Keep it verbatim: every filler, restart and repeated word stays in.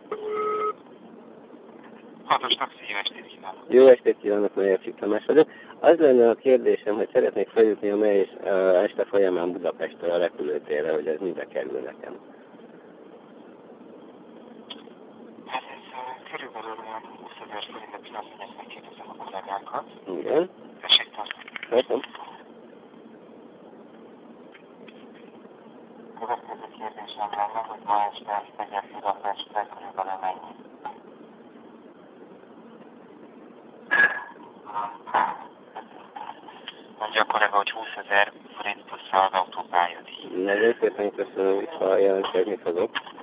Hatosnak jó estét kívánok. Jó estét kívánok, Meyer Tamás vagyok. Az lenne a kérdésem, hogy szeretnék feljutni a Meyer uh, este folyamán Budapestről a repülőtérre, hogy ez mibe kerül nekem. Hát ez körülbelül olyan húszezer forintot piac, hogy ezt megkérdezem a kollégákat. Igen. Tessék tartani. Köszönöm. Következő kérdésem lenne, hogy ma este Szeged Budapestre körülbelül mennyi? Mondja a kollega, hogy húszezer forint plusz az autópályadíj. Nagyon szépen köszönöm, vissza jelentkezni fogok.